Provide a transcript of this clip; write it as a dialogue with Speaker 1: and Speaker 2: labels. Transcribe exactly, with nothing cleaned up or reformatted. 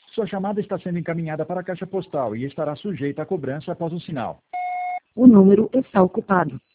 Speaker 1: Sua chamada está sendo encaminhada para a caixa postal e estará sujeita a cobrança após o sinal.
Speaker 2: O número está ocupado.